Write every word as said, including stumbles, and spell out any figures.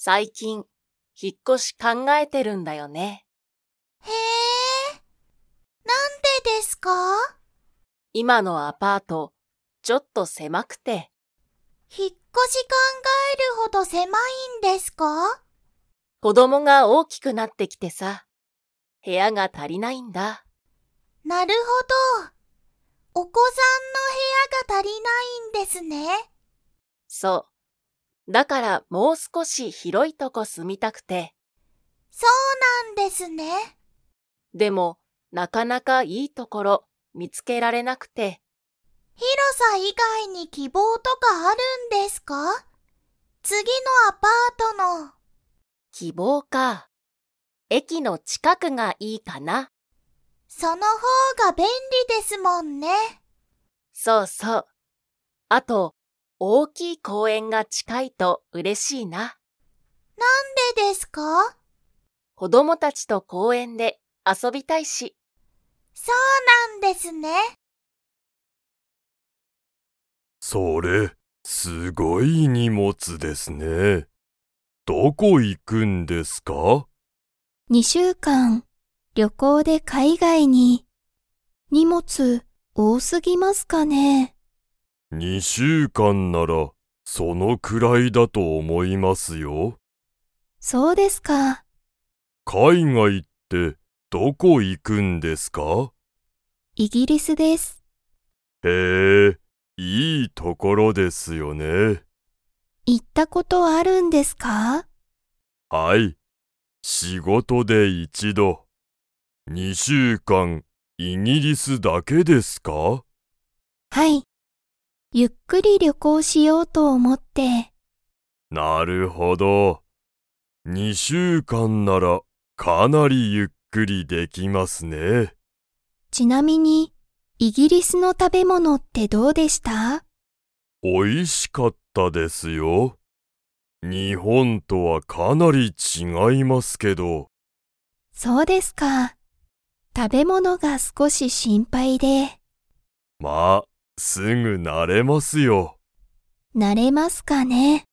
最近、引っ越し考えてるんだよね。 へえ、なんでですか？ 今のアパート、ちょっと狭くて。 引っ越し考えるほど狭いんですか？ 子供が大きくなってきてさ、部屋が足りないんだ。 なるほど。お子さんの部屋が足りないんですね。 そう。だからもう少し広いとこ住みたくて。 そうなんですね。 でも、なかなかいいところ見つけられなくて。 広さ以外に希望とかあるんですか？次のアパートの。 希望か。駅の近くがいいかな。 その方が便利ですもんね。 そうそう。あと、大きい公園が近いと嬉しいな。 なんでですか？ 子供たちと公園で遊びたいし。 そうなんですね。 それ、すごい荷物ですね。どこ行くんですか？ にしゅうかん、旅行で海外に。荷物多すぎますかね？ にしゅうかんなら、そのくらいだと思いますよ。 そうですか。 海外ってどこ行くんですか？ イギリスです。 へえ、いいところですよね。 行ったことあるんですか？ はい、仕事で一度。にしゅうかん、イギリスだけですか？ はい。ゆっくり旅行しようと思って。 なるほど。にしゅうかんならかなりゆっくりできますね。 ちなみに、イギリスの食べ物ってどうでした？ おいしかったですよ。日本とはかなり違いますけど。 そうですか。食べ物が少し心配で。 まあ、すぐ慣れますよ。 慣れますかね？